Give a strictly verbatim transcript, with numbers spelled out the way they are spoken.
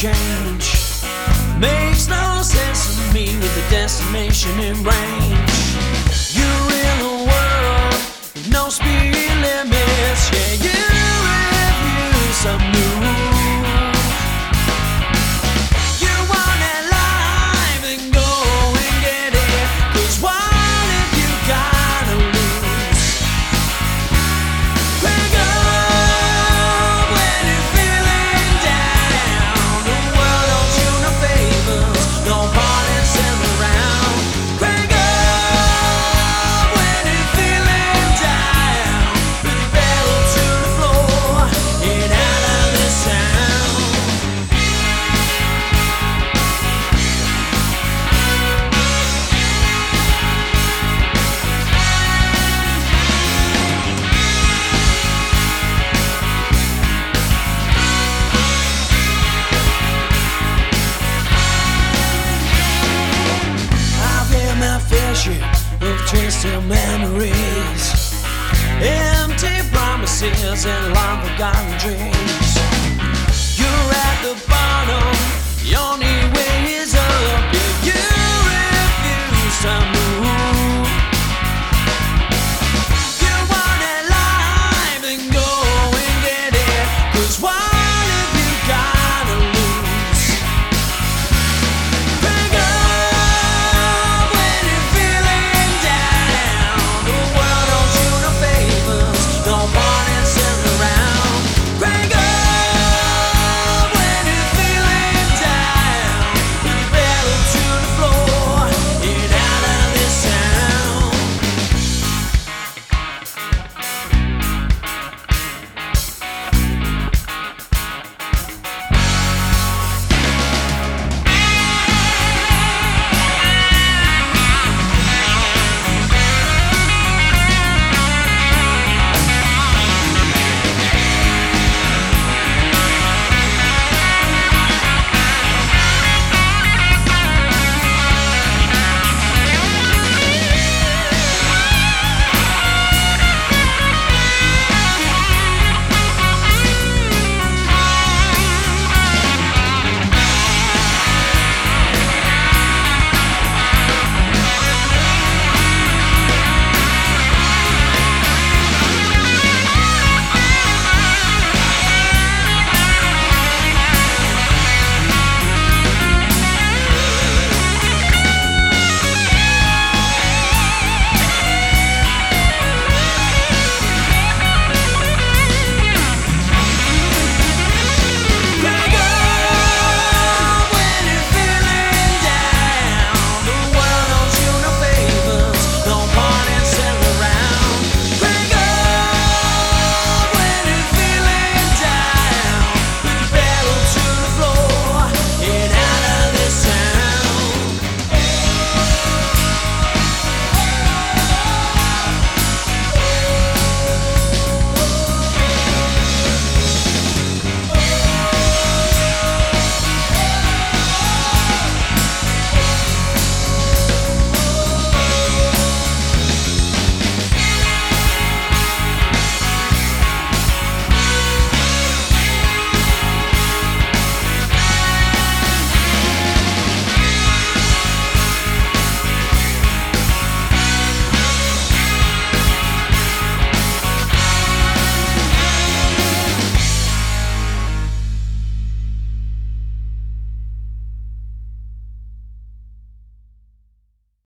change. Makes no sense to me with the destination in range. You're in a world with no speed limits. Yeah, you refuse some new. You want that life and go and get it. 'Cause what if you gotta lose? Wake up when you're feeling down. The world owes you no favors, no parties around. Wake up when you're feeling down. Put your pedal to the floor, get out of this town. I've had my fair share of twisted memories, empty promises and long forgotten dreams.